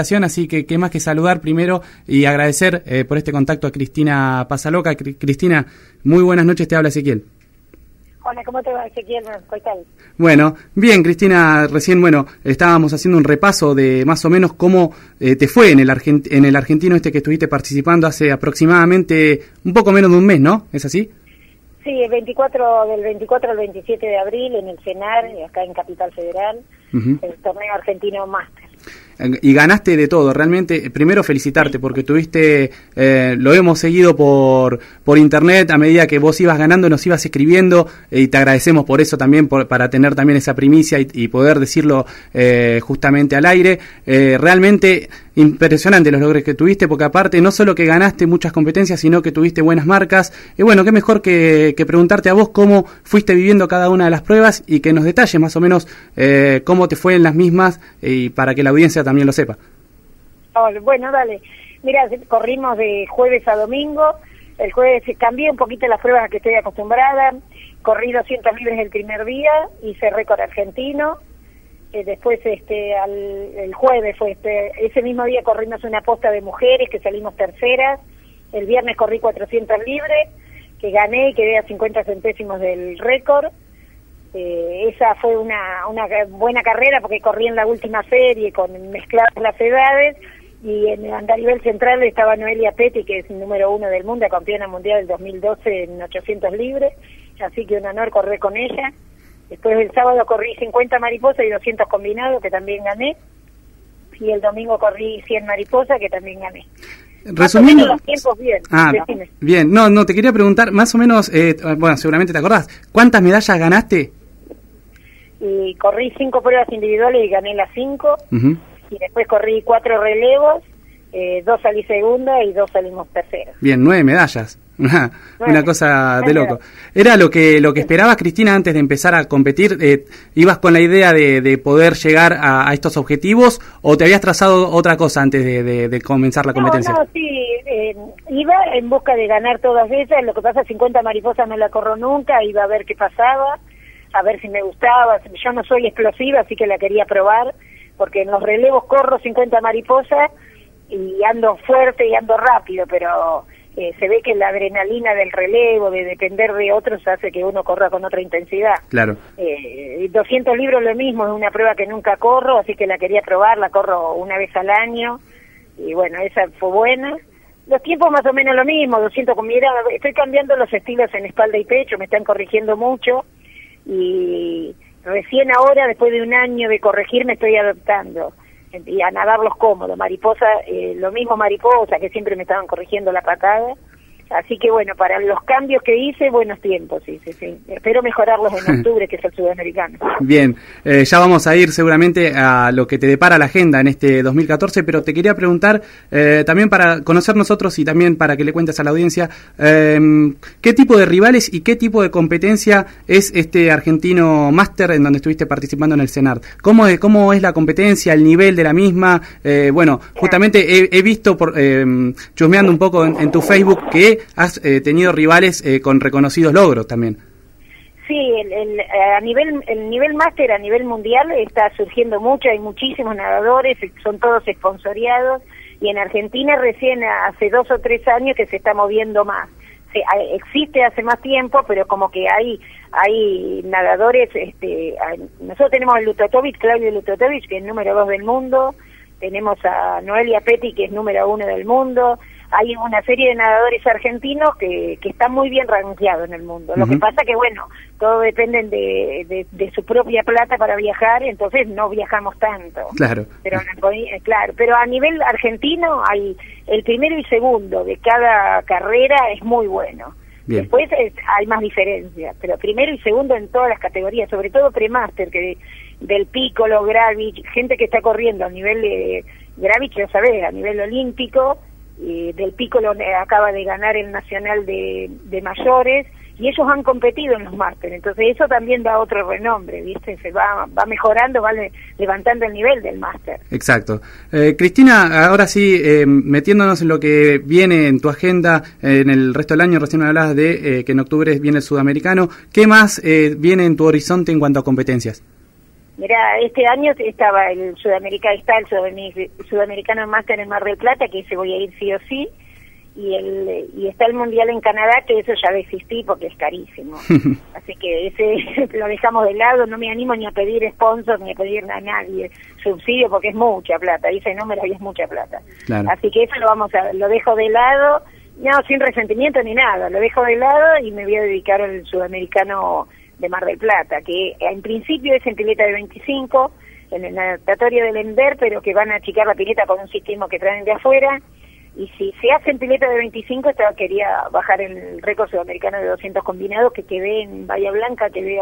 Así que qué más que saludar primero y agradecer por este contacto a Cristina Pasaloca. Cristina, muy buenas noches, te habla Ezequiel. Hola, ¿cómo te va, Ezequiel? ¿Qué tal? Bueno, bien, Cristina, recién, estábamos haciendo un repaso de más o menos cómo te fue en el argentino que estuviste participando hace aproximadamente un poco menos de un mes, ¿no? ¿Es así? Sí, del 24 al 27 de abril en el CENAR, acá en Capital Federal, el torneo argentino Máster. Y ganaste de todo, realmente. Primero felicitarte porque tuviste, lo hemos seguido por internet, a medida que vos ibas ganando nos ibas escribiendo, y te agradecemos por eso también, para tener también esa primicia y poder decirlo justamente al aire. Realmente impresionante los logros que tuviste, porque aparte no solo que ganaste muchas competencias, sino que tuviste buenas marcas. Y bueno, qué mejor que preguntarte a vos cómo fuiste viviendo cada una de las pruebas y que nos detalles más o menos cómo te fue en las mismas, y para que la audiencia también lo sepa. Bueno, dale. Mira, corrimos de jueves a domingo. El jueves cambié un poquito las pruebas a que estoy acostumbrada. Corrí 200 libres el primer día, hice récord argentino. Después el jueves fue ese mismo día corrimos una posta de mujeres que salimos terceras. El viernes corrí 400 libres que gané y quedé a 50 centésimos del récord. Esa fue una buena carrera porque corrí en la última serie con mezcladas las edades, y a nivel central estaba Noelia Petty, que es el número 1 del mundo, campeona mundial del 2012 en 800 libres, así que un honor correr con ella. Después el sábado corrí 50 mariposas y 200 combinados, que también gané, y el domingo corrí 100 mariposas, que también gané. Resumiendo los tiempos bien. Bien, no, te quería preguntar más o menos, seguramente te acordás, ¿cuántas medallas ganaste? Y corrí 5 pruebas individuales y gané las 5, y después corrí 4 relevos, 2 salí segunda y 2 salimos terceros. Bien, 9 medallas. Una cosa de loco. ¿Era lo que esperabas, Cristina, antes de empezar a competir? ¿Ibas con la idea de poder llegar a estos objetivos, o te habías trazado otra cosa antes de comenzar la competencia? Sí, iba en busca de ganar todas esas. Lo que pasa, 50 mariposas no la corro nunca, iba a ver qué pasaba, a ver si me gustaba. Yo no soy explosiva, así que la quería probar, porque en los relevos corro 50 mariposas y ando fuerte y ando rápido, pero se ve que la adrenalina del relevo, de depender de otros, hace que uno corra con otra intensidad. Claro. 200 libros lo mismo, es una prueba que nunca corro, así que la quería probar, la corro una vez al año, y bueno, esa fue buena. Los tiempos más o menos lo mismo, 200 con mira, estoy cambiando los estilos en espalda y pecho, me están corrigiendo mucho, y recién ahora, después de un año de corregir, me estoy adaptando y a nadarlos cómodos. Mariposa, lo mismo mariposa, que siempre me estaban corrigiendo la patada. Así que bueno, para los cambios que hice, buenos tiempos, sí. Espero mejorarlos en octubre, que es el sudamericano. Bien, ya vamos a ir seguramente a lo que te depara la agenda en este 2014, pero te quería preguntar, también para conocer nosotros y también para que le cuentes a la audiencia, ¿qué tipo de rivales y qué tipo de competencia es este argentino máster en donde estuviste participando en el CENAR? ¿Cómo es la competencia, el nivel de la misma? Justamente he visto, chusmeando un poco en tu Facebook, que has tenido rivales con reconocidos logros también. Sí, el nivel máster a nivel mundial está surgiendo mucho, hay muchísimos nadadores, son todos esponsoreados, y en Argentina recién hace 2 o 3 años que se está moviendo más. Existe hace más tiempo, pero como que hay nadadores, nosotros tenemos a Claudio Lutotovic, que es número 2 del mundo, tenemos a Noelia Petty, que es número 1 del mundo. Hay una serie de nadadores argentinos que están muy bien rankeados en el mundo. Lo que pasa que, bueno, todos dependen de su propia plata para viajar, entonces no viajamos tanto. Claro. Pero a nivel argentino hay el primero y segundo de cada carrera es muy bueno. Bien. Después hay más diferencias, pero primero y segundo en todas las categorías, sobre todo premaster, que del Piccolo, Gravich, gente que está corriendo a nivel de Gravich, ya sabés, a nivel olímpico. Del Piccolo acaba de ganar el nacional de mayores, y ellos han competido en los másteres, entonces eso también da otro renombre, ¿viste? Se va mejorando, va levantando el nivel del máster. Exacto. Cristina, ahora sí, metiéndonos en lo que viene en tu agenda en el resto del año, recién me hablabas de que en octubre viene el sudamericano, ¿qué más viene en tu horizonte en cuanto a competencias? Mirá, este año estaba el Sudamericano Máster en Mar del Plata, que ese voy a ir sí o sí, y está el Mundial en Canadá, que eso ya va a existir porque es carísimo. Así que ese lo dejamos de lado, no me animo ni a pedir sponsor, ni a pedir a nadie subsidio, porque es mucha plata, ese número y es mucha plata. Claro. Así que eso lo dejo de lado, no, sin resentimiento ni nada, lo dejo de lado y me voy a dedicar al Sudamericano de Mar del Plata, que en principio es en pileta de 25, en el natatorio del ENDER, pero que van a achicar la pileta con un sistema que traen de afuera, y si se hace en pileta de 25, quería bajar el récord sudamericano de 200 combinados, que quedé en Bahía Blanca, quedé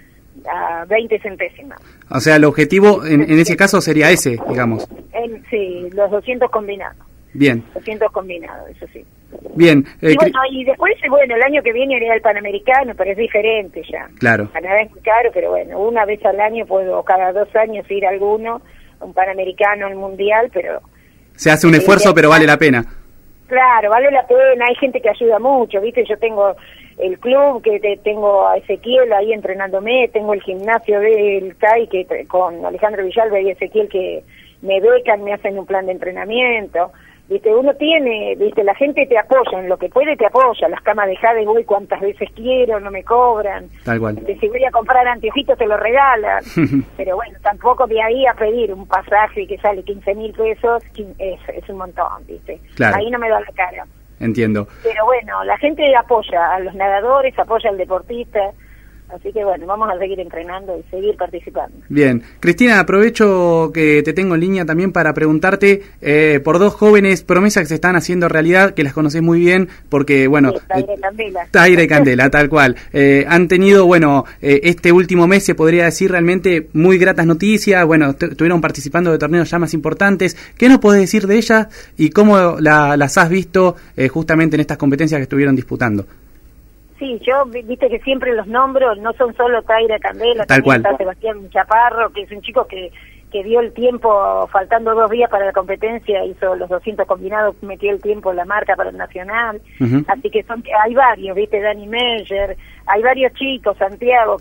a 20 centésimas. O sea, el objetivo en ese caso sería ese, digamos. Sí, los 200 combinados. Bien. 200 combinados, eso sí. Bien. Y después, el año que viene haré el Panamericano, pero es diferente ya. Claro. Canadá es muy caro, pero bueno, una vez al año puedo, cada 2 años ir a alguno, un Panamericano, el Mundial, pero... Se hace un esfuerzo, pero vale la pena. Claro, vale la pena, hay gente que ayuda mucho, ¿viste? Yo tengo el club, que tengo a Ezequiel ahí entrenándome, tengo el gimnasio del CAI, con Alejandro Villalba y Ezequiel, que me becan, me hacen un plan de entrenamiento. ¿Viste? Uno tiene, ¿viste? La gente te apoya, en lo que puede te apoya, las camas de Jade voy cuantas veces quiero, no me cobran. Tal cual. Si voy a comprar anteojitos te lo regalan, pero bueno, tampoco de ahí a pedir un pasaje que sale 15.000 pesos, es un montón, ¿viste? Claro. Ahí no me da la cara. Entiendo. Pero bueno, la gente apoya a los nadadores, apoya al deportista. Así que bueno, vamos a seguir entrenando y seguir participando. Bien. Cristina, aprovecho que te tengo en línea también para preguntarte por 2 jóvenes promesas que se están haciendo realidad, que las conocés muy bien, porque bueno... Sí, Taira y Candela. Taira y Candela, tal cual. Han tenido, este último mes se podría decir realmente muy gratas noticias, estuvieron participando de torneos ya más importantes. ¿Qué nos podés decir de ellas y cómo las has visto justamente en estas competencias que estuvieron disputando? Sí, yo, viste que siempre los nombro, no son solo Taira Candela, tal cual. Está Sebastián Chaparro, que es un chico que dio el tiempo, faltando 2 días para la competencia, hizo los 200 combinados, metió el tiempo en la marca para el nacional, así que hay varios, viste, Dani Meyer, hay varios chicos, Santiago,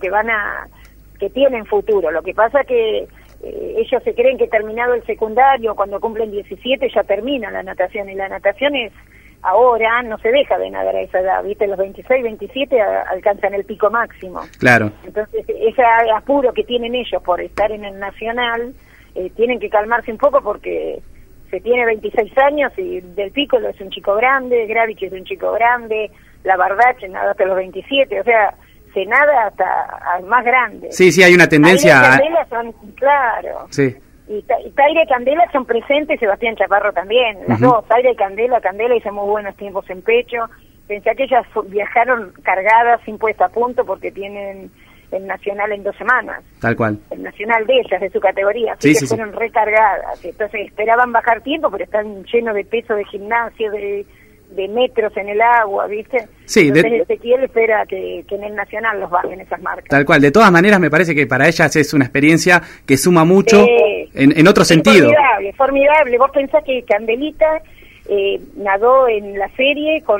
que tienen futuro. Lo que pasa que ellos se creen que terminado el secundario, cuando cumplen 17 ya termina la natación, y la natación es... Ahora no se deja de nadar a esa edad, ¿viste? Los 26, 27 alcanzan el pico máximo. Claro. Entonces, ese apuro que tienen ellos por estar en el nacional, tienen que calmarse un poco porque se tiene 26 años y Del Piccolo es un chico grande, Gravich es un chico grande, la Bardache nada hasta los 27, o sea, se nada hasta más grande. Sí, hay una tendencia... Claro. Sí. Y Taira y Candela son presentes, Sebastián Chaparro también, las dos, Taira y Candela hizo muy buenos tiempos en pecho. Pensé que ellas viajaron cargadas, sin puesta a punto, porque tienen el nacional en 2 semanas. Tal cual. El nacional de ellas, de su categoría, así que fueron recargadas. Entonces esperaban bajar tiempo, pero están llenos de peso de gimnasio, de metros en el agua, ¿viste? Sí, entonces Ezequiel espera que en el nacional los bajen esas marcas. Tal cual, de todas maneras me parece que para ellas es una experiencia que suma mucho en otro sentido. Formidable. Vos pensás que Candelita nadó en la serie con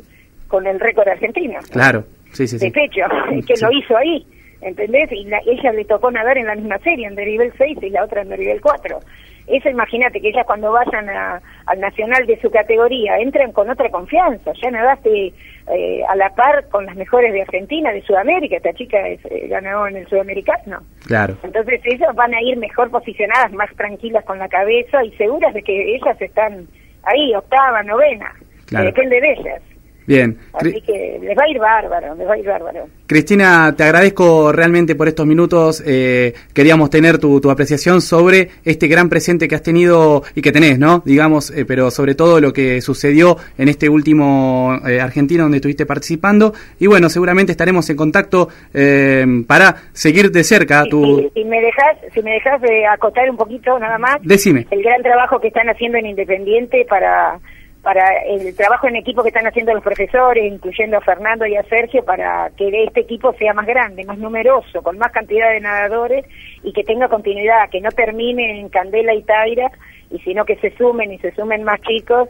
el récord argentino. Claro, sí. De pecho, que lo hizo ahí, ¿entendés? Y ella le tocó nadar en la misma serie, en nivel 6 y la otra en nivel 4. Eso, imagínate que ellas cuando vayan al nacional de su categoría entran con otra confianza. Ya nadaste a la par con las mejores de Argentina, de Sudamérica. Esta chica ganó en el Sudamericano. Claro. Entonces ellas van a ir mejor posicionadas, más tranquilas con la cabeza y seguras de que ellas están ahí, 8ª, 9ª. Claro. Depende de ellas. Bien. Así que les va a ir bárbaro, Cristina, te agradezco realmente por estos minutos. Queríamos tener tu apreciación sobre este gran presente que has tenido y que tenés, ¿no? Digamos, pero sobre todo lo que sucedió en este último Argentina donde estuviste participando. Y bueno, seguramente estaremos en contacto para seguir de cerca tu... Si me dejas acotar un poquito nada más. Decime. El gran trabajo que están haciendo en Independiente para el trabajo en equipo que están haciendo los profesores, incluyendo a Fernando y a Sergio, para que este equipo sea más grande, más numeroso, con más cantidad de nadadores y que tenga continuidad, que no termine en Candela y Taira, y sino que se sumen más chicos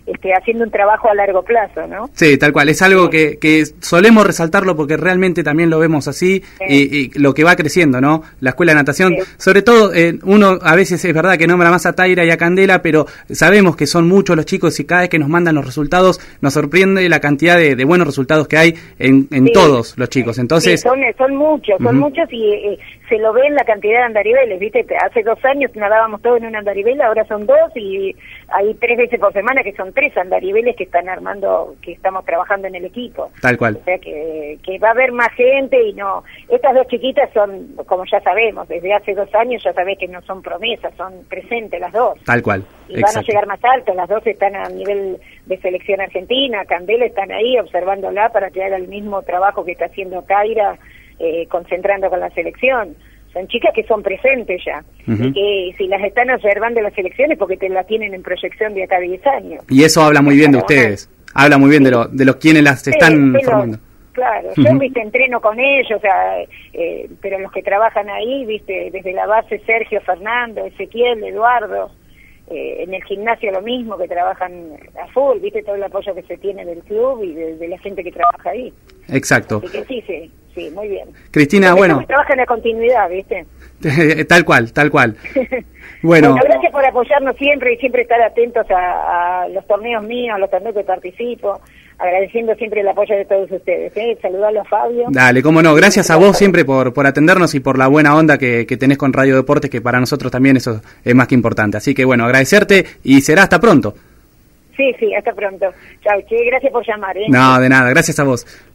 haciendo un trabajo a largo plazo, ¿no? Sí, tal cual. Es algo que solemos resaltarlo porque realmente también lo vemos así, y lo que va creciendo, ¿no? La escuela de natación, sobre todo, uno a veces es verdad que nombra más a Taira y a Candela, pero sabemos que son muchos los chicos y cada vez que nos mandan los resultados nos sorprende la cantidad de buenos resultados que hay en todos los chicos. Entonces, sí, son muchos y se lo ve en la cantidad de andariveles, ¿viste? Hace 2 años nadábamos todos en una andarivela, ahora son 2 y hay 3 veces por semana que son 3 andariveles que están armando, que estamos trabajando en el equipo. Tal cual. O sea que va a haber más gente y no. Estas 2 chiquitas son, como ya sabemos, desde hace 2 años ya sabés que no son promesas, son presentes las 2. Tal cual. Y van a llegar más alto, las 2 están a nivel de selección argentina, Candela están ahí observándola para que haga el mismo trabajo que está haciendo Taira, concentrando con la selección. Son chicas que son presentes ya, y que si las están observando las selecciones porque te la tienen en proyección de acá a 10 años. Y eso habla muy bien de ustedes, habla muy bien de los quienes las están formando. Claro, yo entreno con ellos, o sea, pero los que trabajan ahí, viste, desde la base Sergio, Fernando, Ezequiel, Eduardo, en el gimnasio lo mismo, que trabajan a full, viste, todo el apoyo que se tiene del club y de la gente que trabaja ahí. Exacto. Así que sí, muy bien. Cristina, bueno. Trabaja en la continuidad, viste. Tal cual. Bueno, gracias por apoyarnos siempre y siempre estar atentos a los torneos míos, a los torneos que participo, agradeciendo siempre el apoyo de todos ustedes. Saludarlo a Fabio. Dale, cómo no, gracias a vos siempre por atendernos y por la buena onda que tenés con Radio Deportes, que para nosotros también eso es más que importante. Así que bueno, agradecerte y será hasta pronto. Sí, hasta pronto. Chao, che, gracias por llamar. No, de nada, gracias a vos.